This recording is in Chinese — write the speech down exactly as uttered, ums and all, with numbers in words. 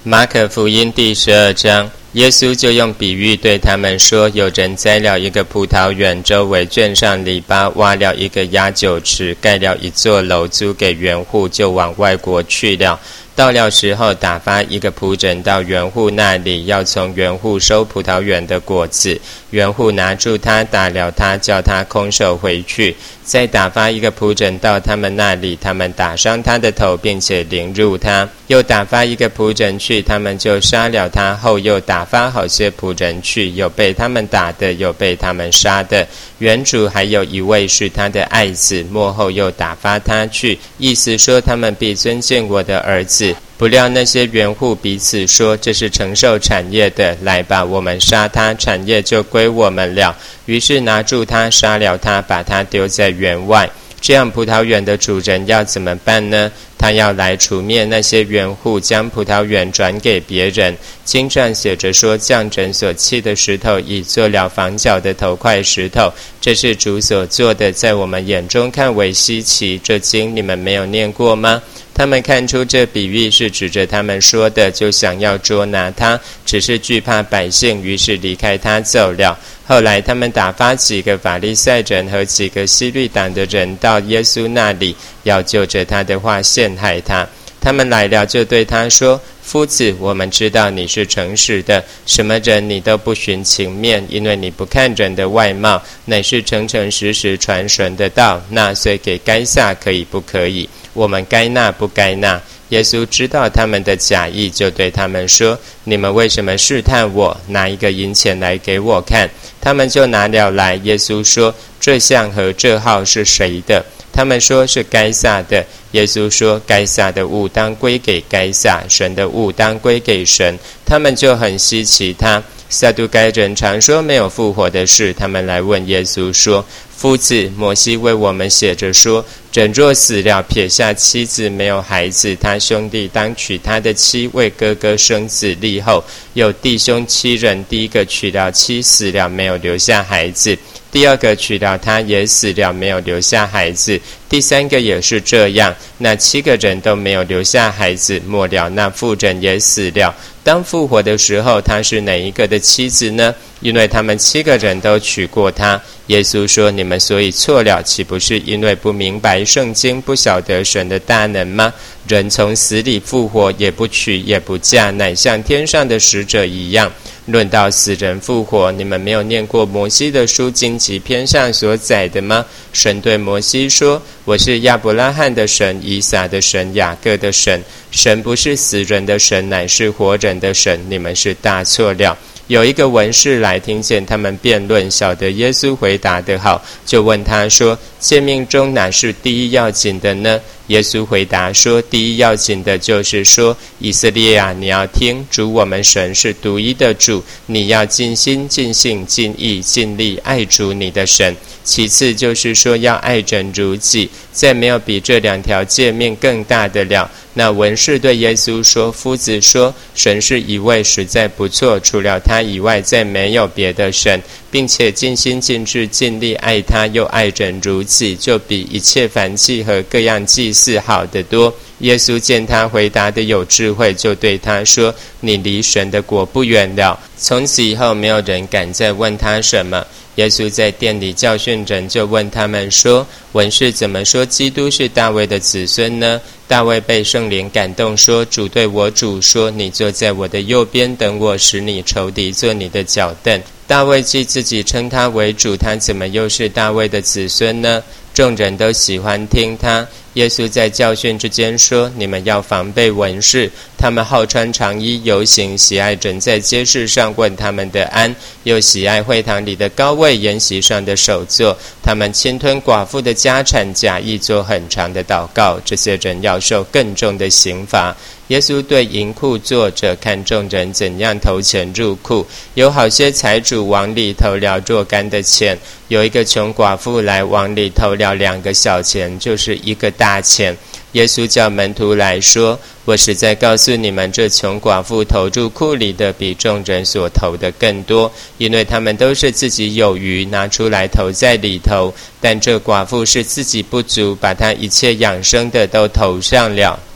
马可福音第十二章，耶稣就用比喻对他们说，有人栽了一个葡萄园，周围圈上篱笆，挖了一个压酒池，盖了一座楼，租给园户，就往外国去了。到了时候，打发一个仆人到园户那里，要从园户收葡萄园的果子。园户拿住他，打了他，叫他空手回去。再打发一个仆人到他们那里，他们打伤他的头，并且凌辱他。又打发一个仆人去，他们就杀了他。后又打发好些仆人去，有被他们打的，有被他们杀的。园主还有一位是他的爱子，末后又打发他去，意思说他们必尊敬我的儿子。不料那些园户彼此说，这是承受产业的，来吧，我们杀他，产业就归我们了。于是拿住他，杀了他，把他丢在园外。这样葡萄园的主人要怎么办呢？他要来除灭那些园户，将葡萄园转给别人。经上写着说，匠人所弃的石头，已做了房角的头块石头，这是主所做的，在我们眼中看为稀奇。这经你们没有念过吗？他们看出这比喻是指着他们说的，就想要捉拿他，只是惧怕百姓，于是离开他走了。后来他们打发几个法利赛人和几个希律党的人到耶稣那里，要就着他的话陷害他。他们来了，就对他说，夫子，我们知道你是诚实的，什么人你都不徇情面，因为你不看人的外貌，乃是诚诚实实传神的道。纳税给该撒可以不可以？我们该纳不该纳？耶稣知道他们的假意，就对他们说，你们为什么试探我？拿一个银钱来给我看。他们就拿了来。耶稣说，这像和这号是谁的？他们说是该撒的。耶稣说，该撒的物当归给该撒，神的物当归给神。他们就很稀奇他。撒都该人常说没有复活的事，他们来问耶稣说，夫子，摩西为我们写着说，人若死了，撇下妻子没有孩子，他兄弟当娶他的妻，为哥哥生子立后。有弟兄七人，第一个娶了妻，死了没有留下孩子，第二个娶了他，也死了没有留下孩子，第三个也是这样。那七个人都没有留下孩子，末了那妇人也死了。当复活的时候，他是哪一个的妻子呢？因为他们七个人都娶过她。耶稣说，你们所以错了，岂不是因为不明白圣经，不晓得神的大能吗？人从死里复活，也不娶也不嫁，乃像天上的使者一样。论到死人复活，你们没有念过摩西的书经及篇上所载的吗？神对摩西说，我是亚伯拉罕的神，以撒的神，雅各的神。神不是死人的神，乃是活人的神，你们是大错了。有一个文士来，听见他们辩论，晓得耶稣回答得好，就问他说，诫命中哪是第一要紧的呢？耶稣回答说，第一要紧的就是说，以色列啊，你要听，主我们神是独一的主，你要尽心尽性尽意尽力爱主你的神。其次就是说，要爱人如己，再没有比这两条诫命更大的了。那文士对耶稣说，夫子说，神是一位，实在不错，除了他以外再没有别的神，并且尽心尽志尽力爱他，又爱人如己，就比一切燔祭和各样祭祀好得多。耶稣见他回答的有智慧，就对他说，你离神的国不远了。从此以后，没有人敢再问他什么。耶稣在殿里教训人，就问他们说，文士怎么说基督是大卫的子孙呢？大卫被圣灵感动说，主对我主说，你坐在我的右边，等我使你仇敌做你的脚凳。大卫既自己称他为主，他怎么又是大卫的子孙呢？众人都喜欢听他。耶稣在教训之间说，你们要防备文士，他们好穿长衣游行，喜爱人在街市上问他们的安，又喜爱会堂里的高位，筵席上的首座。他们侵吞寡妇的家产，假意做很长的祷告，这些人要受更重的刑罚。耶稣对银库坐着，看众人怎样投钱入库。有好些财主往里投了若干的钱，有一个穷寡妇来，往里投了两个小钱，就是一个大钱。耶稣叫门徒来说，我实在告诉你们，这穷寡妇投入库里的比众人所投的更多，因为他们都是自己有余，拿出来投在里头，但这寡妇是自己不足，把她一切养生的都投上了。